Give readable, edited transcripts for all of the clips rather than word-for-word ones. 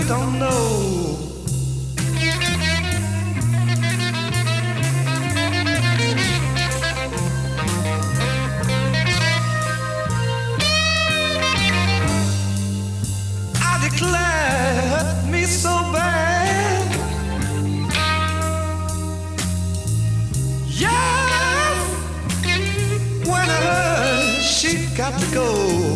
don't know. I declare it hurt me so bad. Yes, when I heard she got to go.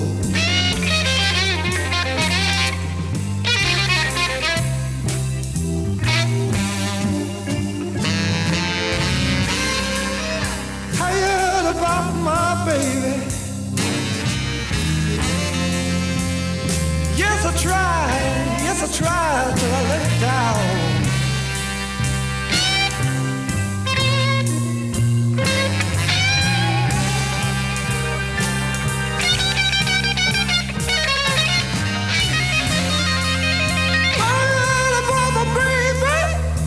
About my baby. Yes, I tried till I let it down. Heard about my baby.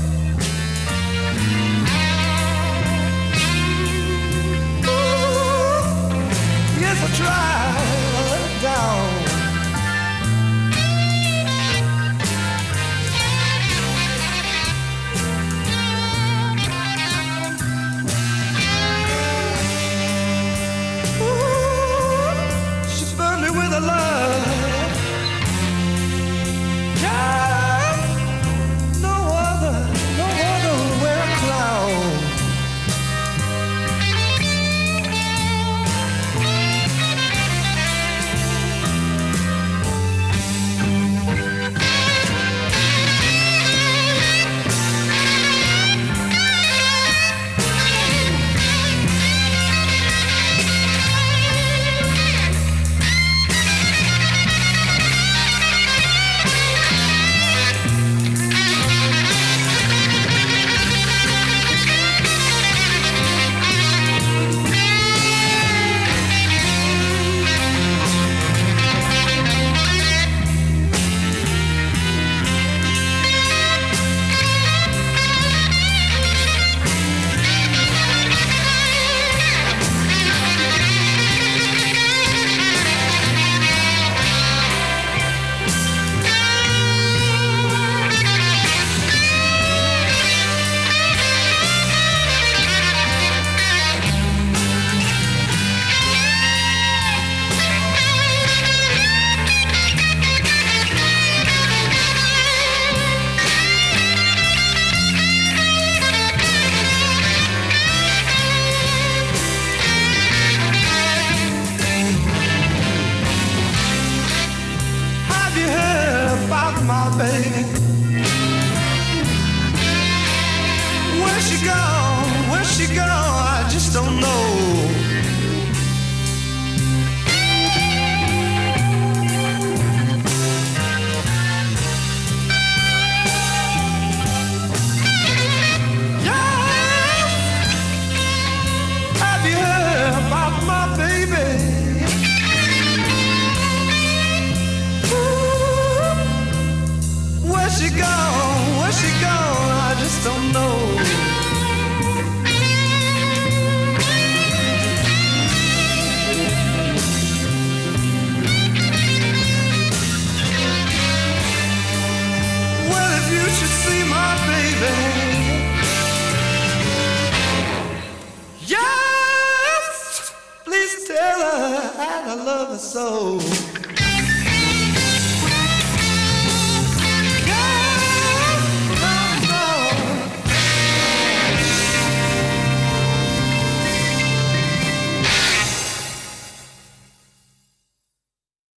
Yes, I tried to let it down. Ooh, she burned me with her love. Yeah, no other will wear a clown. My baby, where's she gone? Where's she gone? I just don't know. Yeah, have you heard about my baby? Where's she gone? Where's she gone? I just don't know. Well, if you should see my baby, yes, please tell her that I love her so.